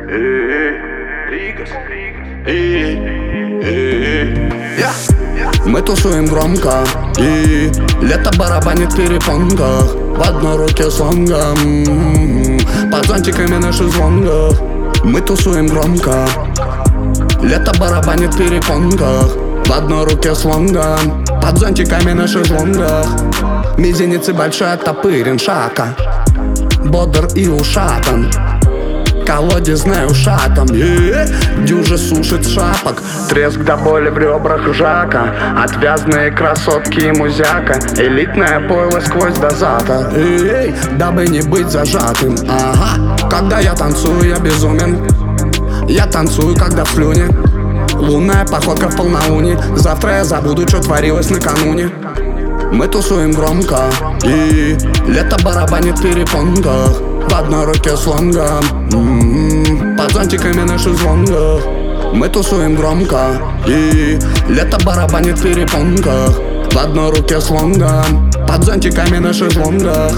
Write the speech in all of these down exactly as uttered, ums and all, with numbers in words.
Мы тусуем громко, и лето барабанит в перепонках. В одной руке слонгом, под зонтиками на шезлонгах. Мы тусуем громко, лето барабанит в перепонках. В одной руке слонгом, под зонтиками на шезлонгах. Мизинец и большой оттопырен шака, бодр и ушатан, колодезной ушатом. Дюжа сушит шапок, треск до боли в ребрах жака. Отвязные красотки и музяка, элитное пойло сквозь дозатор. Эй, дабы не быть зажатым, ага. Когда я танцую, я безумен. Я танцую, когда в слюне. Лунная походка в полнолуние. Завтра я забуду, что творилось накануне. Мы тусуем громко, и лето барабанит в перепонках. В одной руке слонгом, м-м-м, под зонтиками на шезлонгах. Мы тусуем громко, и лето барабанит в перепонках. В одной руке слонгом, под зонтиками на шезлонгах.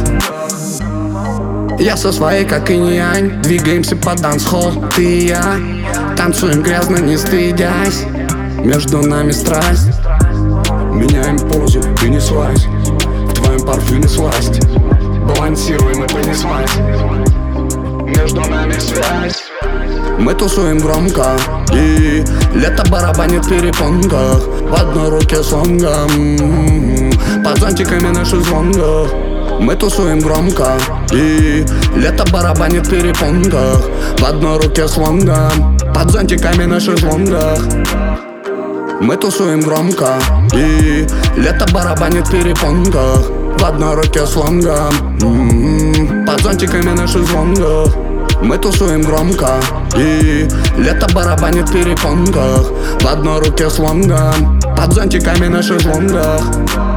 Я со своей, как и нянь, двигаемся по дансхолл. Ты и я танцуем грязно, не стыдясь. Между нами страсть. Меняем позу, ты не слазь. В твоем парфюме сласть. Балансируем и понеслась. Между нами связь. Мы тусуем громко, и лето барабанит в перепонках. В одной руке слонгом, под зонтиками на шезлонгах. Мы тусуем громко, и лето барабанит в перепонках. В одной руке слонгом, под зонтиками на шезлонгах. Мы тусуем громко, и лето барабанит в перепонках. В одной руке слонгом, м-м-м, под зонтиками на шезлонгах. Мы тусуем громко, и лето барабанит в перепонках. В одной руке слонгом, под зонтиками на шезлонгах.